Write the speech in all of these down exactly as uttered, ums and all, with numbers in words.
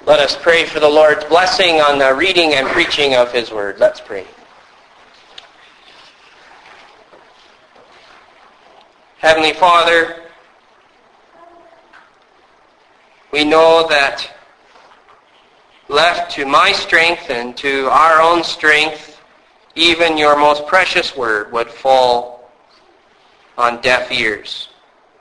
Let us pray for the Lord's blessing on the reading and preaching of His Word. Let's pray. Heavenly Father, we know that left to my strength and to our own strength, even your most precious Word would fall on deaf ears.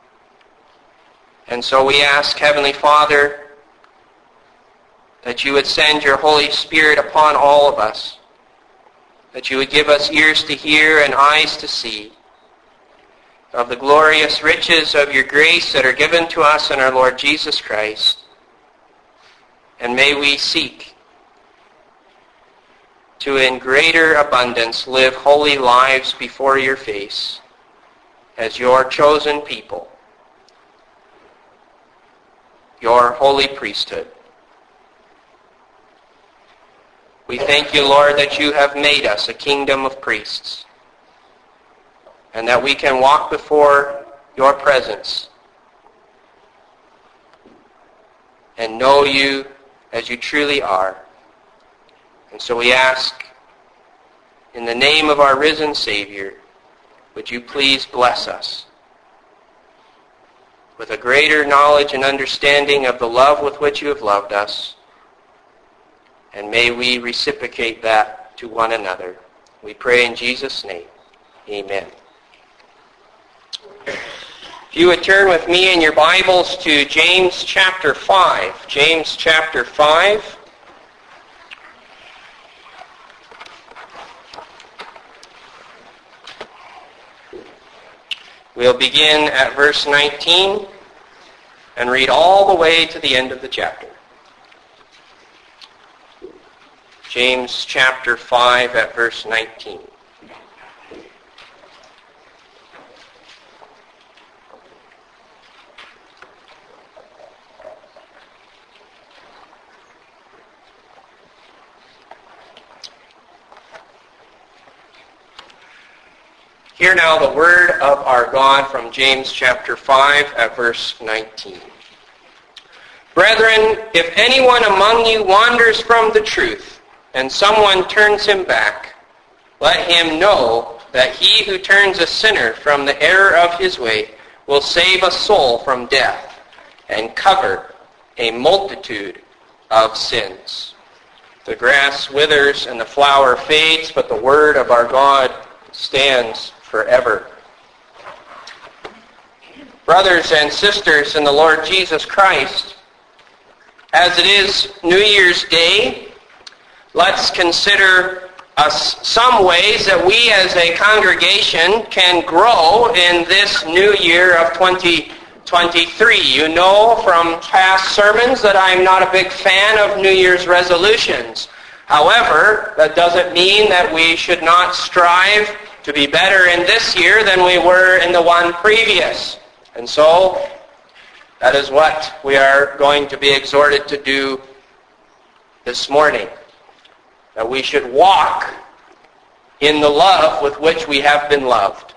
And so we ask, Heavenly Father, that you would send your Holy Spirit upon all of us, that you would give us ears to hear and eyes to see of the glorious riches of your grace that are given to us in our Lord Jesus Christ. And may we seek to in greater abundance live holy lives before your face as your chosen people, your holy priesthood. We thank you, Lord, that you have made us a kingdom of priests, and that we can walk before your presence and know you as you truly are. And so we ask, in the name of our risen Savior, would you please bless us with a greater knowledge and understanding of the love with which you have loved us, and may we reciprocate that to one another. We pray in Jesus' name. Amen. If you would turn with me in your Bibles to James chapter five. James chapter five. We'll begin at verse nineteen and read all the way to the end of the chapter. James chapter five at verse nineteen. Hear now the word of our God from James chapter five at verse nineteen. Brethren, if anyone among you wanders from the truth, and someone turns him back, let him know that he who turns a sinner from the error of his way will save a soul from death and cover a multitude of sins. The grass withers and the flower fades, but the word of our God stands forever. Brothers and sisters in the Lord Jesus Christ, as it is New Year's Day, let's consider us some ways that we as a congregation can grow in this new year of twenty twenty-three. You know from past sermons that I'm not a big fan of New Year's resolutions. However, that doesn't mean that we should not strive to be better in this year than we were in the one previous. And so, that is what we are going to be exhorted to do this morning. That we should walk in the love with which we have been loved.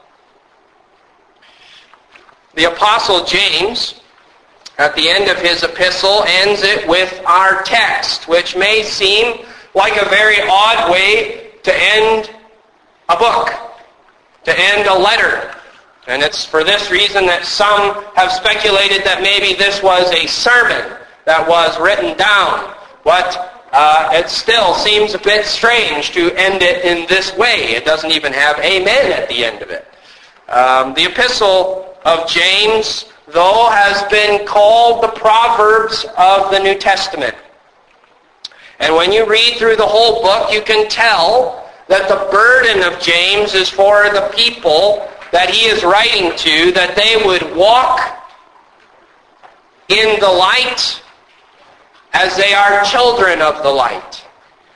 The Apostle James, at the end of his epistle, ends it with our text, which may seem like a very odd way to end a book, to end a letter. And it's for this reason that some have speculated that maybe this was a sermon that was written down. But uh, it still seems a bit strange to end it in this way. It doesn't even have amen at the end of it. Um, the epistle of James, though, has been called the Proverbs of the New Testament. And when you read through the whole book, you can tell that the burden of James is for the people that he is writing to, that they would walk in the light as they are children of the light.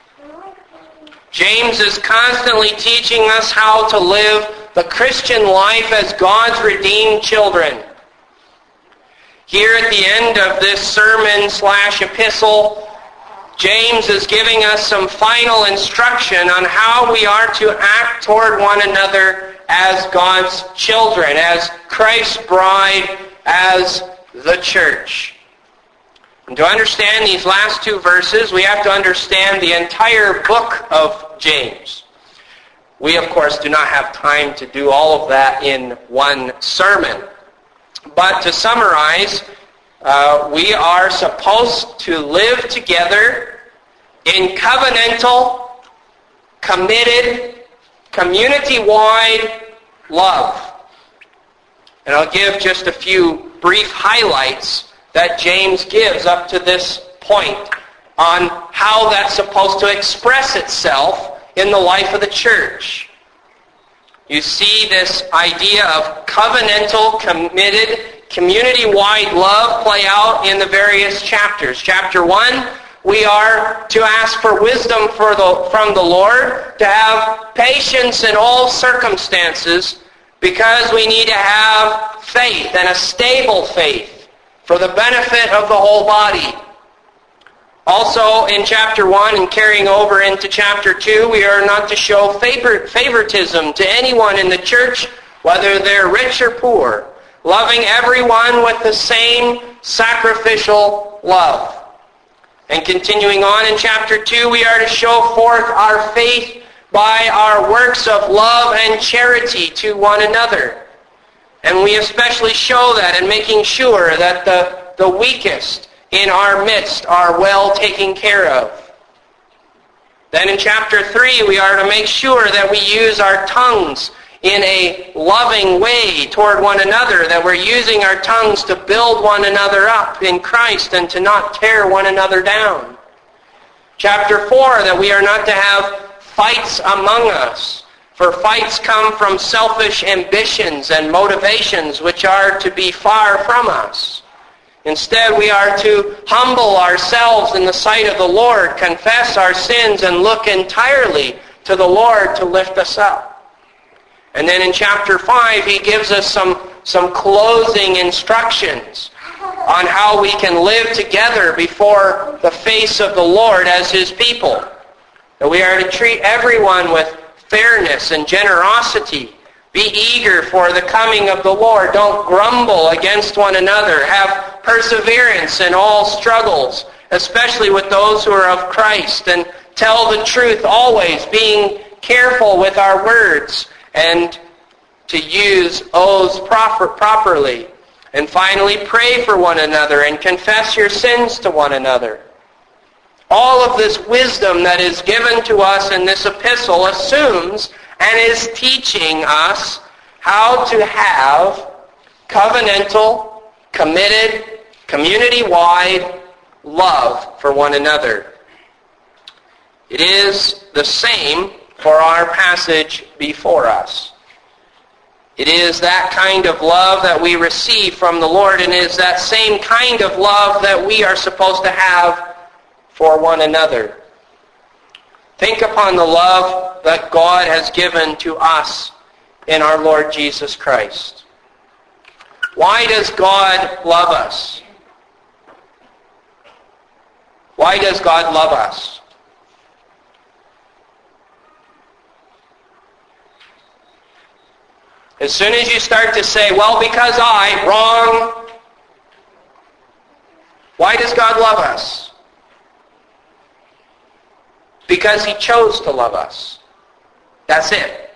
James is constantly teaching us how to live the Christian life as God's redeemed children. Here at the end of this sermon slash epistle, James is giving us some final instruction on how we are to act toward one another as God's children, as Christ's bride, as the church. And to understand these last two verses, we have to understand the entire book of James. We, of course, do not have time to do all of that in one sermon. But to summarize, uh, we are supposed to live together in covenantal, committed, community-wide love. And I'll give just a few brief highlights that James gives up to this point on how that's supposed to express itself in the life of the church. You see this idea of covenantal, committed, community-wide love play out in the various chapters. Chapter one, we are to ask for wisdom for the, from the Lord, to have patience in all circumstances, because we need to have faith, and a stable faith, for the benefit of the whole body. Also, in chapter one and carrying over into chapter two, we are not to show favor, favoritism to anyone in the church, whether they're rich or poor, loving everyone with the same sacrificial love. And continuing on in chapter two, we are to show forth our faith by our works of love and charity to one another. And we especially show that in making sure that the, the weakest in our midst are well taken care of. Then in chapter three, we are to make sure that we use our tongues in a loving way toward one another, that we're using our tongues to build one another up in Christ and to not tear one another down. Chapter four, that we are not to have fights among us, for fights come from selfish ambitions and motivations which are to be far from us. Instead, we are to humble ourselves in the sight of the Lord, confess our sins, and look entirely to the Lord to lift us up. And then in chapter five, he gives us some, some closing instructions on how we can live together before the face of the Lord as his people. That we are to treat everyone with fairness and generosity. Be eager for the coming of the Lord. Don't grumble against one another. Have perseverance in all struggles, especially with those who are of Christ. And tell the truth always, being careful with our words and to use oaths proper, properly. And finally, pray for one another and confess your sins to one another. All of this wisdom that is given to us in this epistle assumes and is teaching us how to have covenantal, committed, community-wide love for one another. It is the same for our passage before us. It is that kind of love that we receive from the Lord, and it is that same kind of love that we are supposed to have for one another. Think upon the love that God has given to us in our Lord Jesus Christ. Why does God love us? Why does God love us? As soon as you start to say, well, because I, wrong. Why does God love us? Because he chose to love us. That's it.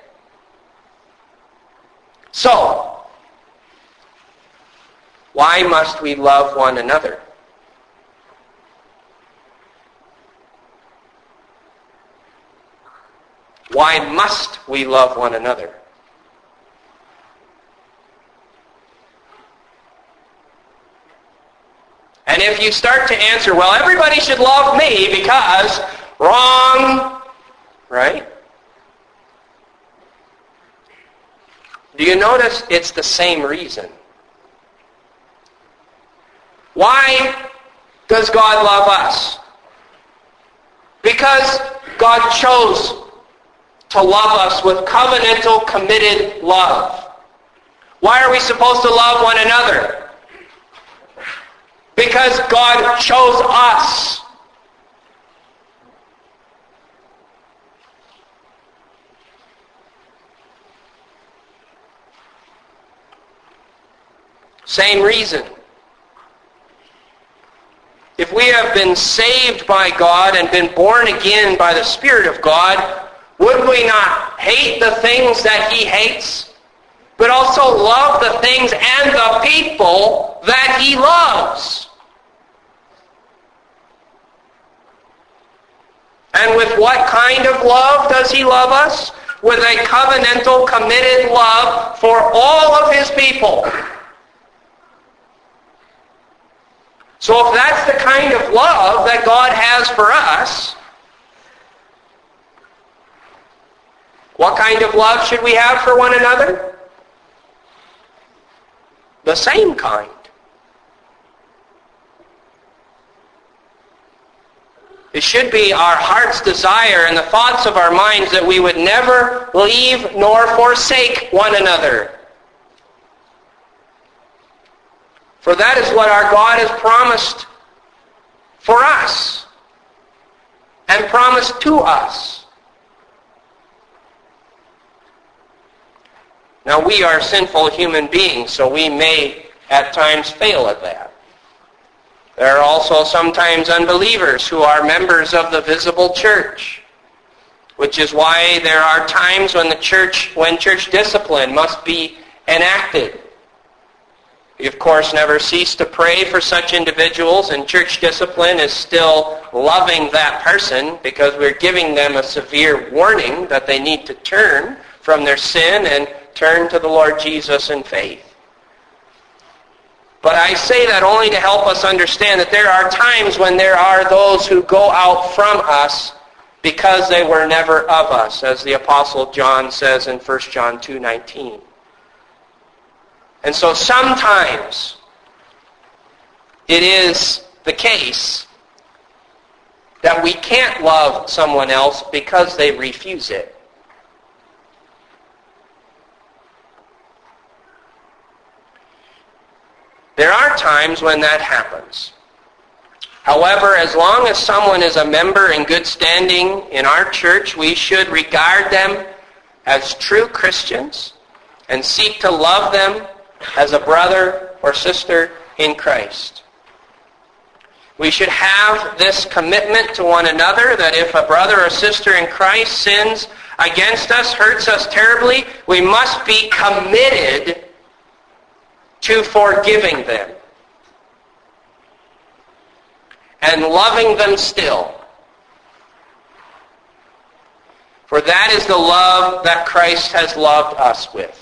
So, why must we love one another? Why must we love one another? And if you start to answer, well, everybody should love me because, wrong, right? Do you notice it's the same reason? Why does God love us? Because God chose to love us with covenantal, committed love. Why are we supposed to love one another? Because God chose us. Same reason. if we have been saved by God and been born again by the Spirit of God, would we not hate the things that he hates, but also love the things and the people that he loves? And with what kind of love does he love us? With a covenantal, committed love for all of his people. So if that's the kind of love that God has for us, what kind of love should we have for one another? The same kind. It should be our heart's desire and the thoughts of our minds that we would never leave nor forsake one another. For that is what our God has promised for us and promised to us. Now, we are sinful human beings, so we may at times fail at that. There are also sometimes unbelievers who are members of the visible church, which is why there are times when the church, when church discipline must be enacted. We, of course, never cease to pray for such individuals, and church discipline is still loving that person because we're giving them a severe warning that they need to turn from their sin and turn to the Lord Jesus in faith. But I say that only to help us understand that there are times when there are those who go out from us because they were never of us, as the Apostle John says in First John two nineteen. And so sometimes it is the case that we can't love someone else because they refuse it. There are times when that happens. However, as long as someone is a member in good standing in our church, we should regard them as true Christians and seek to love them as a brother or sister in Christ. We should have this commitment to one another that if a brother or sister in Christ sins against us, hurts us terribly, we must be committed to forgiving them and loving them still. For that is the love that Christ has loved us with.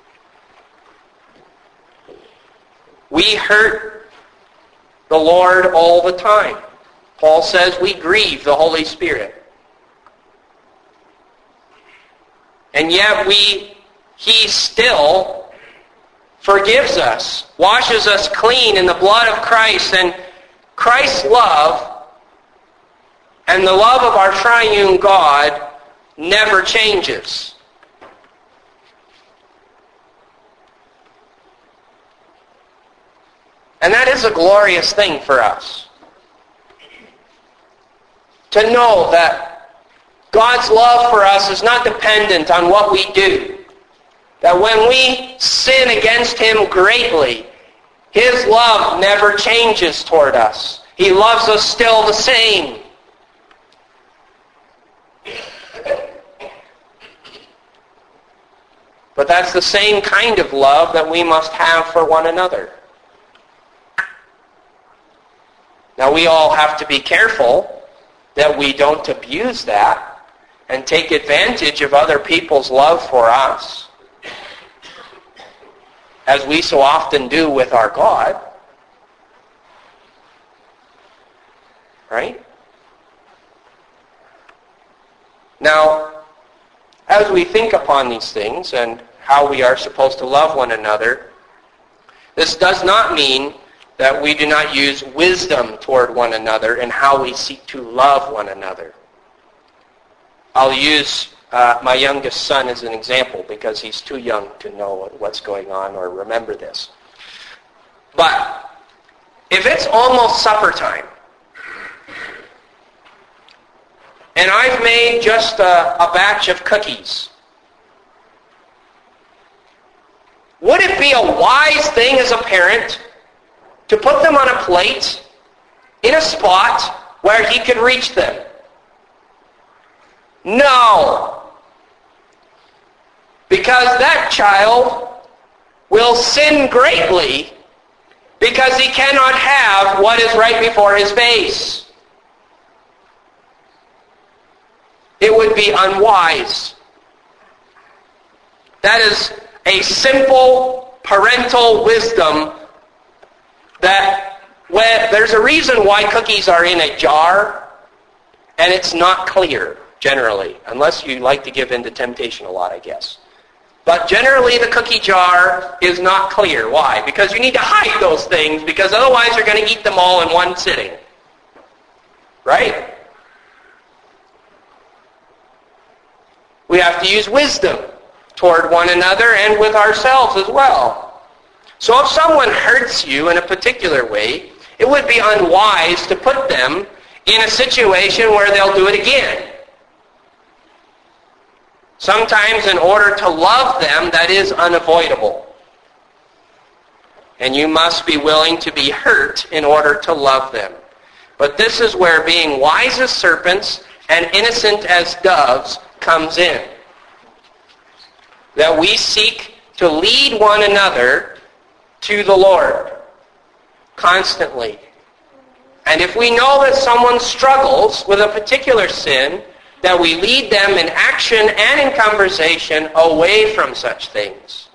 We hurt the Lord all the time. Paul says we grieve the Holy Spirit. And yet we, he still forgives us, washes us clean in the blood of Christ, and Christ's love and the love of our triune God never changes. And that is a glorious thing for us. To know that God's love for us is not dependent on what we do. That when we sin against him greatly, his love never changes toward us. He loves us still the same. But that's the same kind of love that we must have for one another. Now, we all have to be careful that we don't abuse that and take advantage of other people's love for us, as we so often do with our God. Right? Now, as we think upon these things and how we are supposed to love one another, this does not mean that we do not use wisdom toward one another in how we seek to love one another. I'll use Uh, my youngest son is an example because he's too young to know what's going on or remember this. But if it's almost supper time and I've made just a, a batch of cookies, would it be a wise thing as a parent to put them on a plate in a spot where he could reach them? No. Because that child will sin greatly because he cannot have what is right before his face. It would be unwise. That is a simple parental wisdom that when, there's a reason why cookies are in a jar and it's not clear, generally, unless you like to give in to temptation a lot, I guess. But generally the cookie jar is not clear. Why? Because you need to hide those things, because otherwise you're going to eat them all in one sitting. Right? We have to use wisdom toward one another and with ourselves as well. So if someone hurts you in a particular way, it would be unwise to put them in a situation where they'll do it again. Sometimes in order to love them, that is unavoidable. And you must be willing to be hurt in order to love them. But this is where being wise as serpents and innocent as doves comes in. That we seek to lead one another to the Lord constantly. And if we know that someone struggles with a particular sin, that we lead them in action and in conversation away from such things.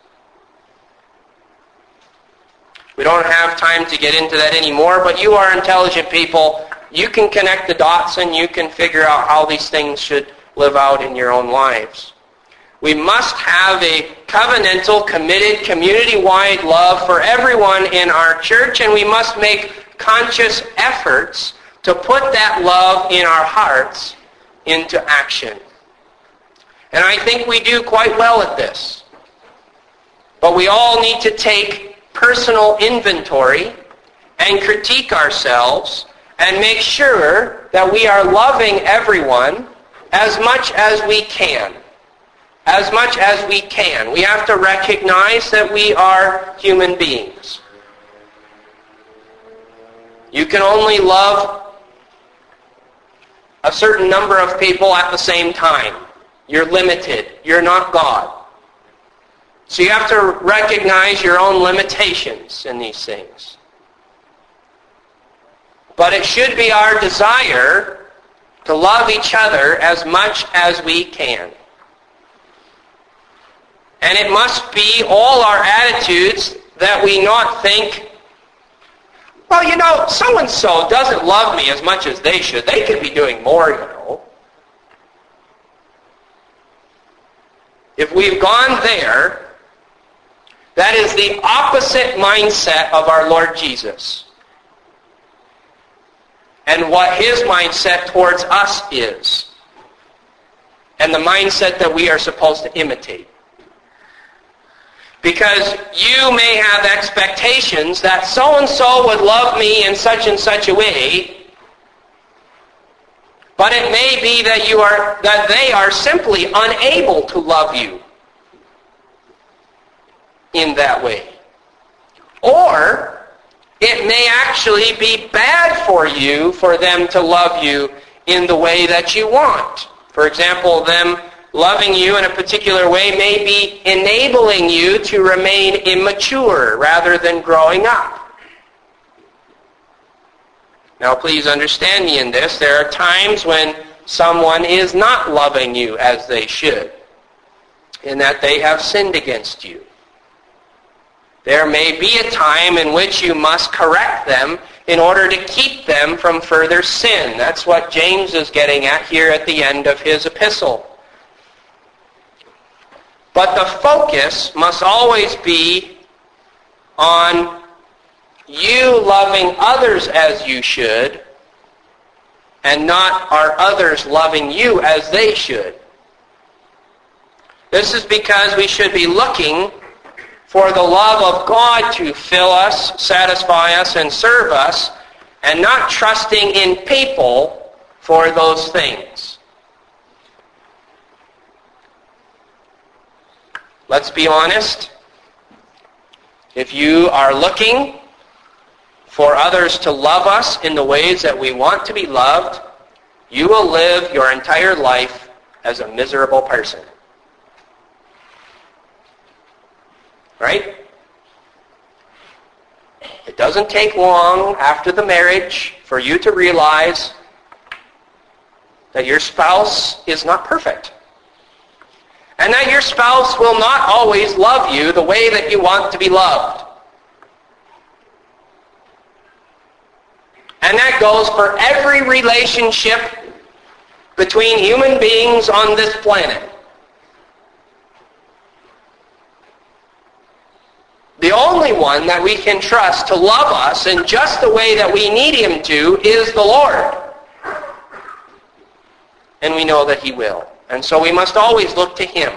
We don't have time to get into that anymore, but you are intelligent people. You can connect the dots and you can figure out how these things should live out in your own lives. We must have a covenantal, committed, community-wide love for everyone in our church, and we must make conscious efforts to put that love in our hearts into action. And I think we do quite well at this. But we all need to take personal inventory and critique ourselves and make sure that we are loving everyone as much as we can. As much as we can. We have to recognize that we are human beings. You can only love a certain number of people at the same time. You're limited. You're not God. So you have to recognize your own limitations in these things. But it should be our desire to love each other as much as we can. And it must be all our attitudes that we not think, well, you know, so-and-so doesn't love me as much as they should. They could be doing more, you know. If we've gone there, that is the opposite mindset of our Lord Jesus. And what his mindset towards us is. And the mindset that we are supposed to imitate. Because you may have expectations that so-and-so would love me in such and such a way, but it may be that you are that they are simply unable to love you in that way. Or it may actually be bad for you for them to love you in the way that you want. For example, them loving you in a particular way may be enabling you to remain immature rather than growing up. Now please understand me in this. There are times when someone is not loving you as they should, in that they have sinned against you. There may be a time in which you must correct them in order to keep them from further sin. That's what James is getting at here at the end of his epistle. But the focus must always be on you loving others as you should, and not our others loving you as they should. This is because we should be looking for the love of God to fill us, satisfy us, and serve us, and not trusting in people for those things. Let's be honest. If you are looking for others to love us in the ways that we want to be loved, you will live your entire life as a miserable person. Right? It doesn't take long after the marriage for you to realize that your spouse is not perfect. And that your spouse will not always love you the way that you want to be loved. And that goes for every relationship between human beings on this planet. The only one that we can trust to love us in just the way that we need him to is the Lord. And we know that he will. And so we must always look to him.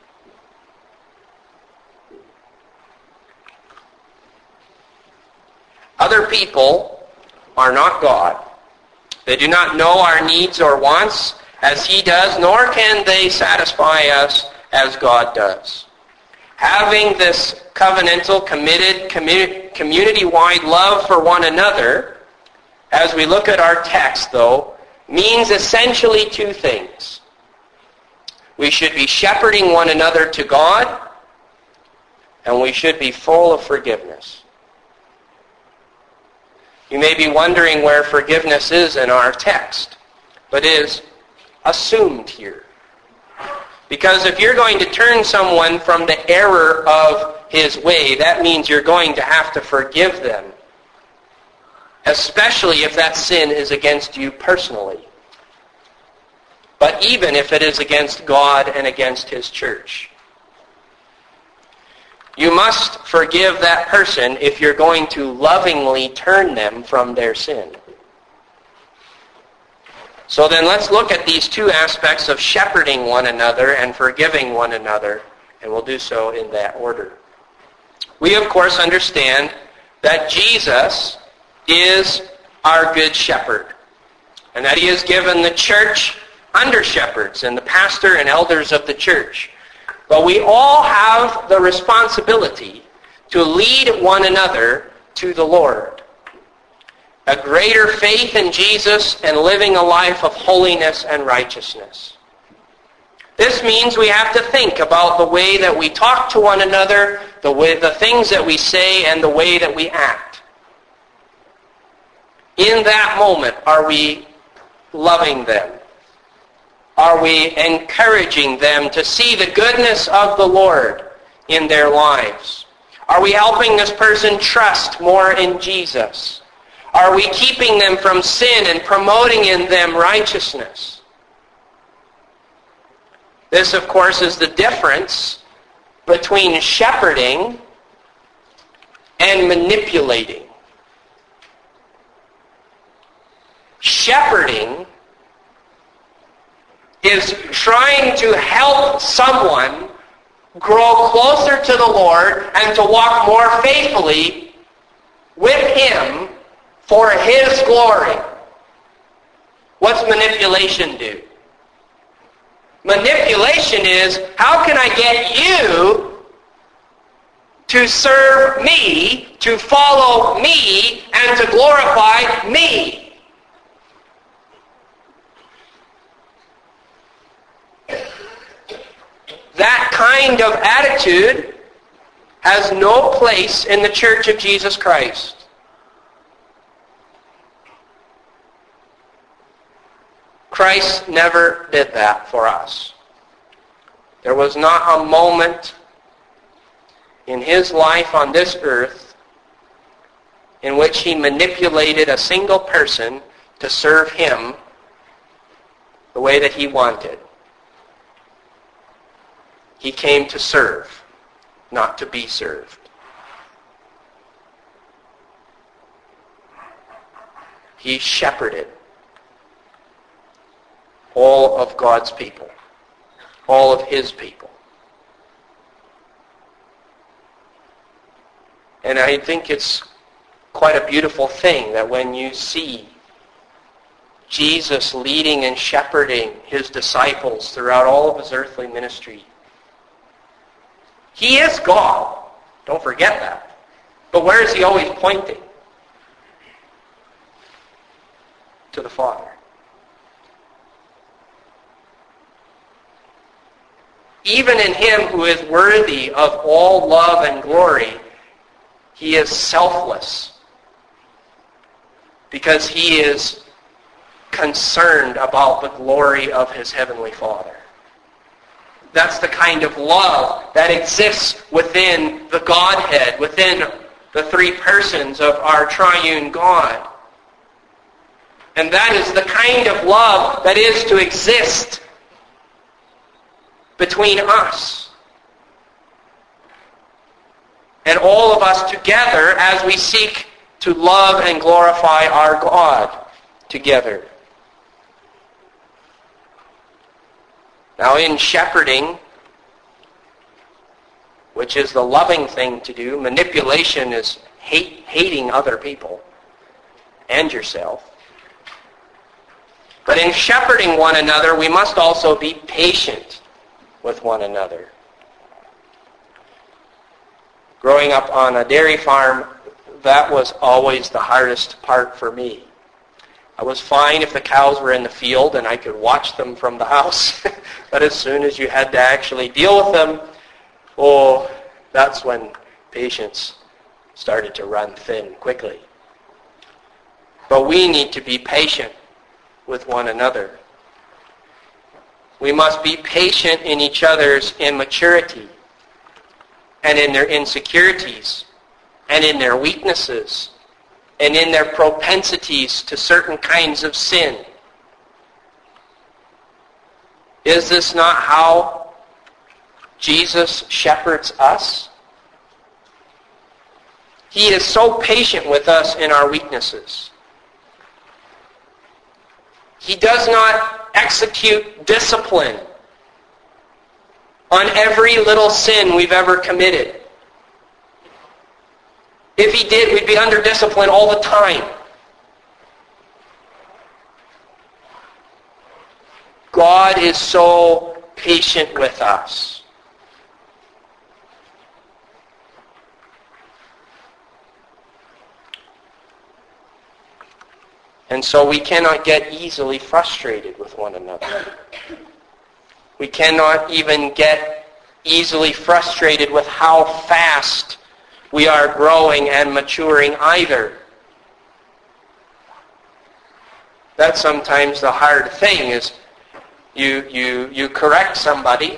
Other people are not God. They do not know our needs or wants as he does, nor can they satisfy us as God does. Having this covenantal, committed, community-wide love for one another, as we look at our text, though, means essentially two things. We should be shepherding one another to God, and we should be full of forgiveness. You may be wondering where forgiveness is in our text, but is assumed here. Because if you're going to turn someone from the error of his way, that means you're going to have to forgive them, especially if that sin is against you personally. But even if it is against God and against his church. You must forgive that person if you're going to lovingly turn them from their sin. So then let's look at these two aspects of shepherding one another and forgiving one another, and we'll do so in that order. We, of course, understand that Jesus is our good shepherd, and that he has given the church under-shepherds and the pastor and elders of the church. But we all have the responsibility to lead one another to the Lord. A greater faith in Jesus and living a life of holiness and righteousness. This means we have to think about the way that we talk to one another, the way, the things that we say, and the way that we act. In that moment, are we loving them? Are we encouraging them to see the goodness of the Lord in their lives? Are we helping this person trust more in Jesus? Are we keeping them from sin and promoting in them righteousness? This, of course, is the difference between shepherding and manipulating. Shepherding is trying to help someone grow closer to the Lord and to walk more faithfully with him for his glory. What's manipulation do? Manipulation is, how can I get you to serve me, to follow me, and to glorify me? That kind of attitude has no place in the Church of Jesus Christ. Christ never did that for us. There was not a moment in his life on this earth in which he manipulated a single person to serve him the way that he wanted. He came to serve, not to be served. He shepherded all of God's people, all of his people. And I think it's quite a beautiful thing that when you see Jesus leading and shepherding his disciples throughout all of his earthly ministry, he is God. Don't forget that. But where is he always pointing? to the Father. Even in him who is worthy of all love and glory, he is selfless because he is concerned about the glory of his heavenly Father. That's the kind of love that exists within the Godhead, within the three persons of our triune God. And that is the kind of love that is to exist between us and all of us together as we seek to love and glorify our God together. Now in shepherding, which is the loving thing to do, manipulation is hate, hating other people and yourself. But in shepherding one another, we must also be patient with one another. Growing up on a dairy farm, that was always the hardest part for me. I was fine if the cows were in the field and I could watch them from the house. But as soon as you had to actually deal with them, oh, that's when patience started to run thin quickly. But we need to be patient with one another. We must be patient in each other's immaturity and in their insecurities and in their weaknesses and in their propensities to certain kinds of sin. Is this not how Jesus shepherds us? He is so patient with us in our weaknesses. He does not execute discipline on every little sin we've ever committed. If he did, we'd be under discipline all the time. God is so patient with us. And so we cannot get easily frustrated with one another. We cannot even get easily frustrated with how fast we are growing and maturing either. That's sometimes the hard thing is you, you, you correct somebody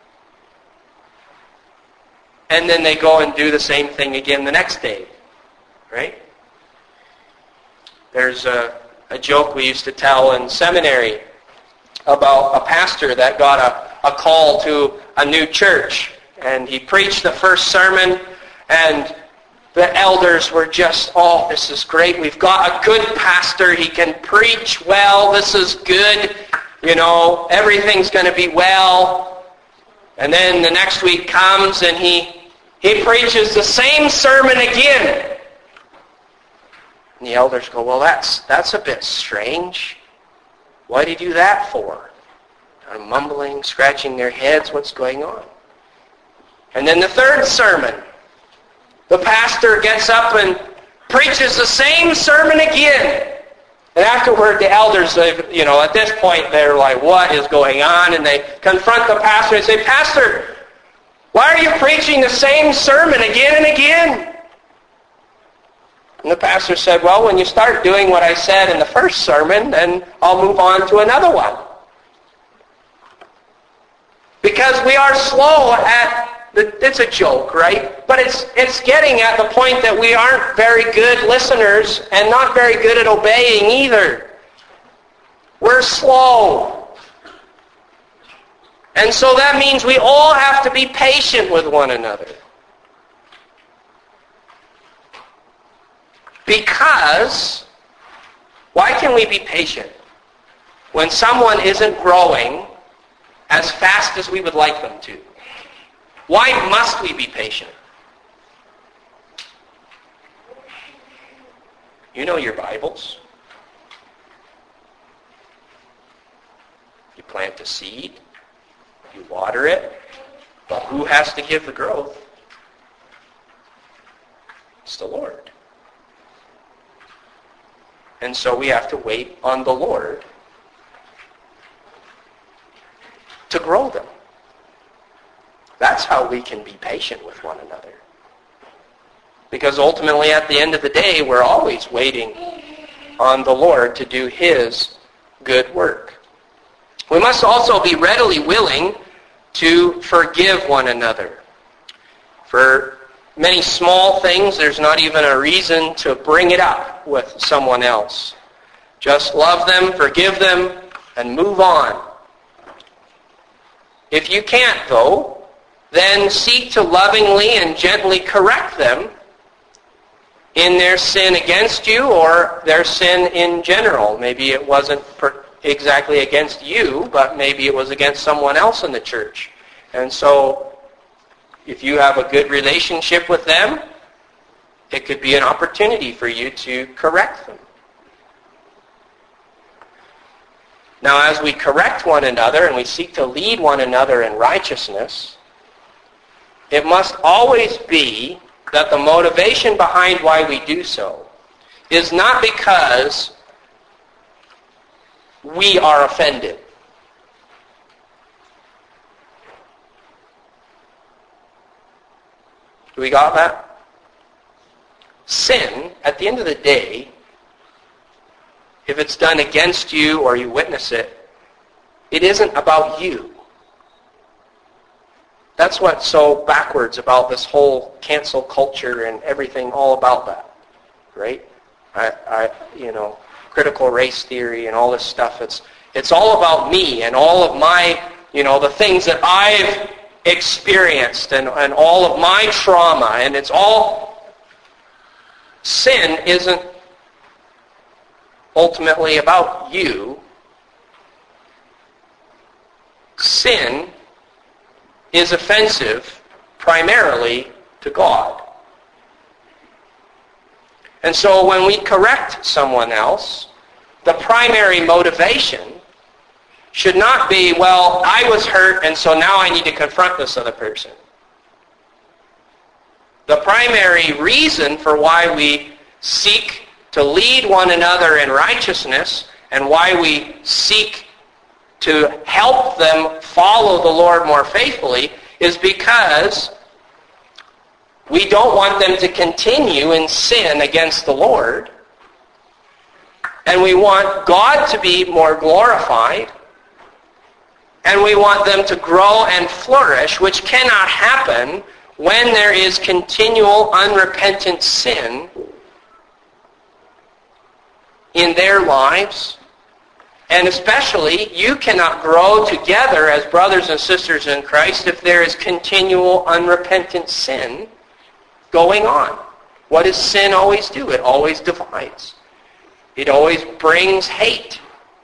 and then they go and do the same thing again the next day. Right? There's a, a joke we used to tell in seminary about a pastor that got a, a call to a new church. And he preached the first sermon, and the elders were just, oh, this is great. We've got a good pastor. He can preach well. This is good. You know, everything's going to be well. And then the next week comes, and he, he preaches the same sermon again. And the elders go, well, that's that's a bit strange. Why did he do that for? Kind of mumbling, scratching their heads, what's going on? And then the third sermon, the pastor gets up and preaches the same sermon again. And afterward, the elders, you know, at this point, they're like, what is going on? And they confront the pastor and say, Pastor, why are you preaching the same sermon again and again? And the pastor said, well, when you start doing what I said in the first sermon, then I'll move on to another one. Because we are slow at, the, it's a joke, right? But it's, it's getting at the point that we aren't very good listeners and not very good at obeying either. We're slow. And so that means we all have to be patient with one another. Because, why can we be patient when someone isn't growing as fast as we would like them to? Why must we be patient? You know your Bibles. You plant a seed, you water it, but who has to give the growth? It's the Lord. And so we have to wait on the Lord to grow them. That's how we can be patient with one another. Because ultimately, at the end of the day, we're always waiting on the Lord to do His good work. We must also be readily willing to forgive one another. For many small things, there's not even a reason to bring it up with someone else. Just love them, forgive them, and move on. If you can't, though, then seek to lovingly and gently correct them in their sin against you or their sin in general. Maybe it wasn't per- exactly against you, but maybe it was against someone else in the church. And so, if you have a good relationship with them, it could be an opportunity for you to correct them. Now, as we correct one another and we seek to lead one another in righteousness, it must always be that the motivation behind why we do so is not because we are offended. Do we got that? Sin, at the end of the day, if it's done against you or you witness it, it isn't about you. That's what's so backwards about this whole cancel culture and everything all about that, right? I, I, you know, critical race theory and all this stuff. It's it's all about me and all of my, you know, the things that I've experienced and, and all of my trauma. And it's all, sin isn't ultimately about you. Sin is offensive primarily to God. And so when we correct someone else, the primary motivation should not be, well, I was hurt and so now I need to confront this other person. The primary reason for why we seek to lead one another in righteousness and why we seek to help them follow the Lord more faithfully is because we don't want them to continue in sin against the Lord. And we want God to be more glorified. And we want them to grow and flourish, which cannot happen when there is continual unrepentant sin in their lives. And especially, you cannot grow together as brothers and sisters in Christ if there is continual unrepentant sin going on. What does sin always do? It always divides. It always brings hate.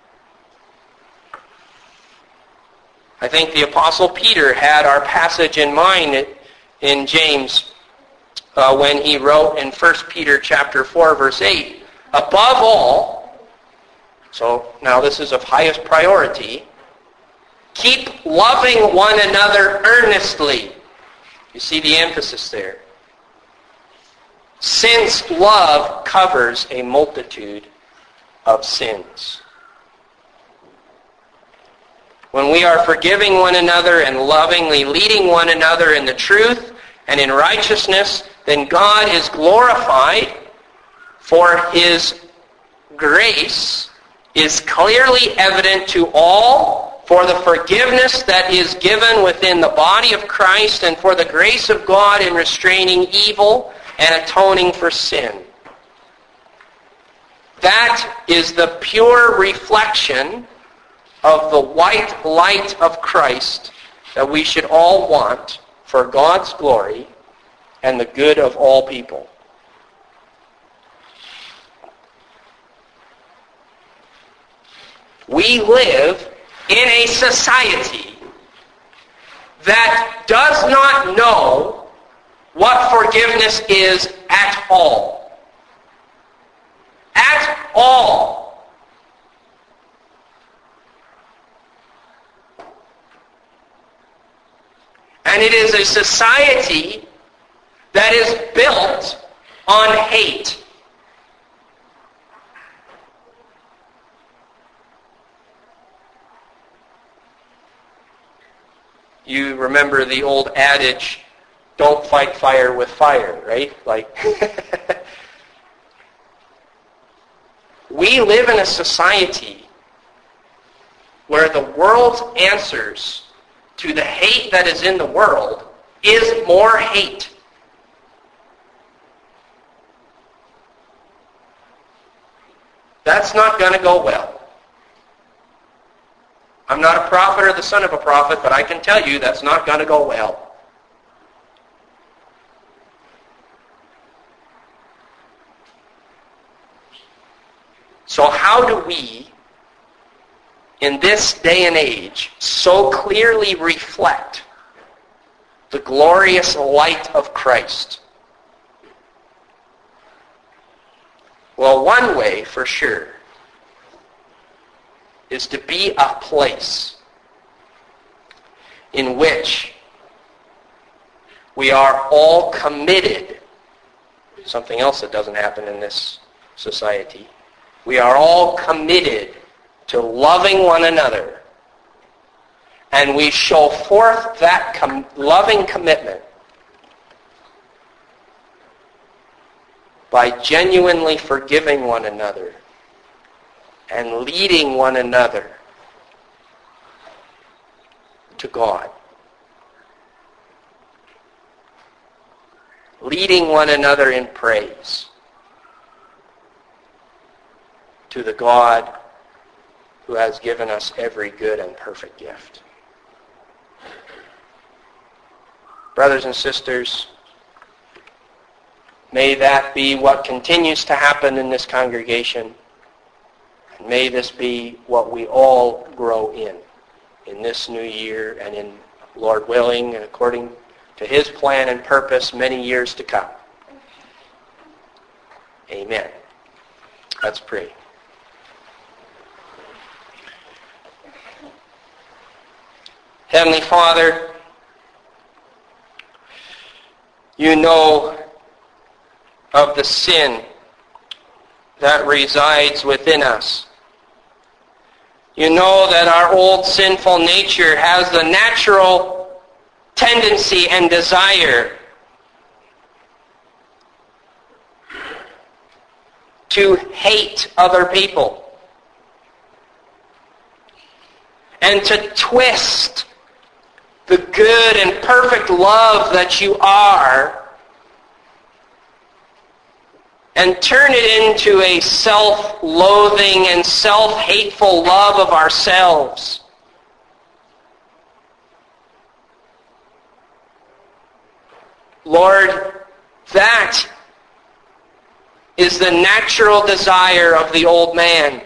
I think the Apostle Peter had our passage in mind in James uh, when he wrote in First Peter chapter four, verse eight, above all, so now this is of highest priority, keep loving one another earnestly. You see the emphasis there. Since love covers a multitude of sins. When we are forgiving one another and lovingly leading one another in the truth and in righteousness, then God is glorified, for His grace is clearly evident to all, for the forgiveness that is given within the body of Christ, and for the grace of God in restraining evil and atoning for sin. That is the pure reflection of the white light of Christ that we should all want for God's glory and the good of all people. We live in a society that does not know what forgiveness is at all. At all. And it is a society that is built on hate. You remember the old adage, don't fight fire with fire, right? Like, we live in a society where the world's answers to the hate that is in the world is more hate. That's not going to go well. I'm not a prophet or the son of a prophet, but I can tell you that's not going to go well. So how do we, in this day and age, so clearly reflect the glorious light of Christ? Well, one way, for sure, is to be a place in which we are all committed. Something else that doesn't happen in this society. We are all committed to loving one another. And we show forth that com- loving commitment by genuinely forgiving one another and leading one another to God. Leading one another in praise to the God who has given us every good and perfect gift. Brothers and sisters, may that be what continues to happen in this congregation. And may this be what we all grow in, in this new year and in, Lord willing, and according to His plan and purpose, many years to come. Amen. Let's pray. Heavenly Father, you know of the sin that resides within us. You know that our old sinful nature has the natural tendency and desire to hate other people and to twist the good and perfect love that you are and turn it into a self-loathing and self-hateful love of ourselves. Lord, that is the natural desire of the old man.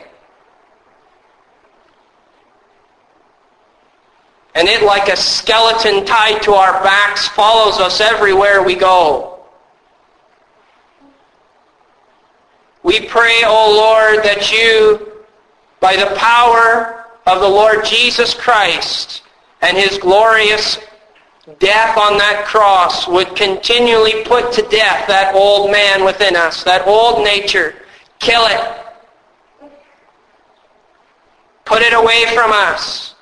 And it, like a skeleton tied to our backs, follows us everywhere we go. We pray, O Lord, that you, by the power of the Lord Jesus Christ and His glorious death on that cross, would continually put to death that old man within us, that old nature. Kill it. Put it away from us.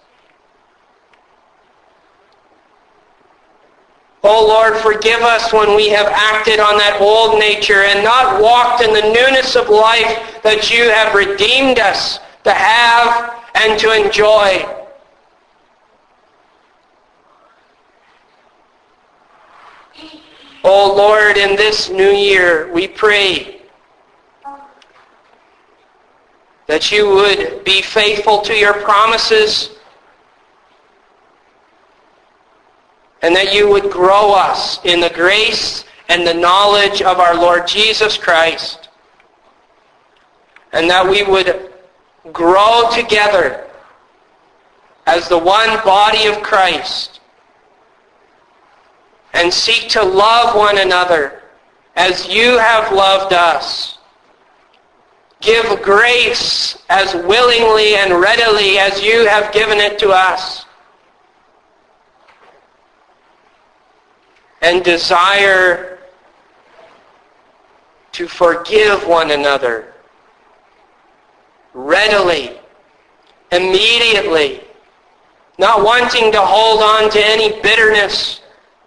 Oh Lord, forgive us when we have acted on that old nature and not walked in the newness of life that you have redeemed us to have and to enjoy. Oh Lord, in this new year, we pray that you would be faithful to your promises and that you would grow us in the grace and the knowledge of our Lord Jesus Christ, and that we would grow together as the one body of Christ and seek to love one another as you have loved us. Give grace as willingly and readily as you have given it to us. And desire to forgive one another readily, immediately, not wanting to hold on to any bitterness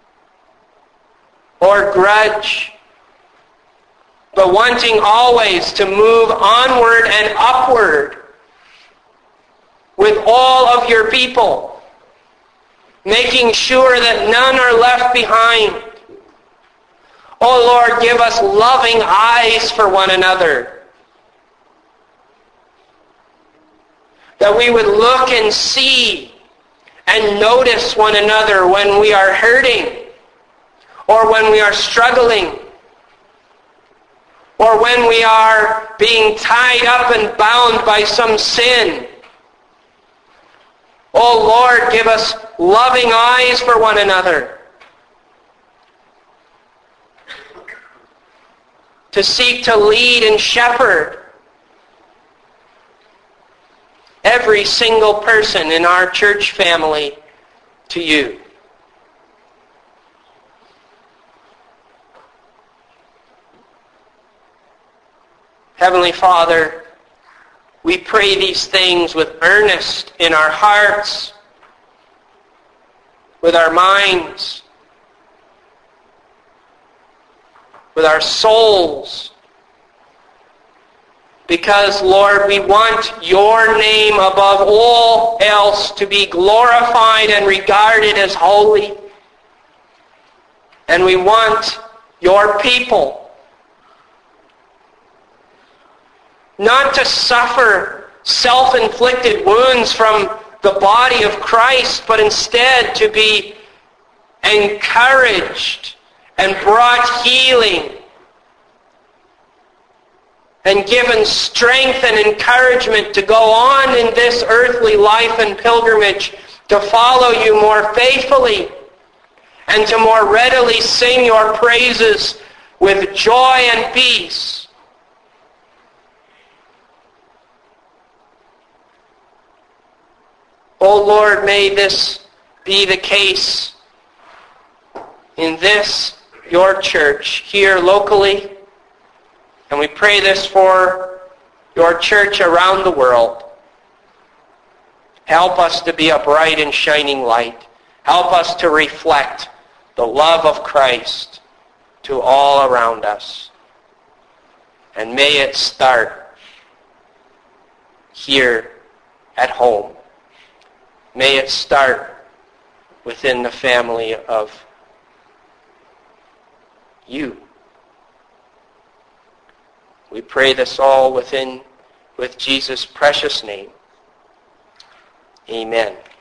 or grudge, but wanting always to move onward and upward with all of your people, making sure that none are left behind. Oh Lord, give us loving eyes for one another, that we would look and see and notice one another when we are hurting, or when we are struggling, or when we are being tied up and bound by some sin. Oh Lord, give us loving eyes for one another, to seek to lead and shepherd every single person in our church family to you. Heavenly Father, we pray these things with earnest in our hearts, with our minds, with our souls, because, Lord, we want your name above all else to be glorified and regarded as holy. And we want your people not to suffer self-inflicted wounds from the body of Christ, but instead to be encouraged and brought healing and given strength and encouragement to go on in this earthly life and pilgrimage, to follow you more faithfully and to more readily sing your praises with joy and peace. Oh Lord, may this be the case in this, your church, here locally. And we pray this for your church around the world. Help us to be a bright and shining light. Help us to reflect the love of Christ to all around us. And may it start here at home. May it start within the family of you. We pray this all within, with Jesus' precious name. Amen.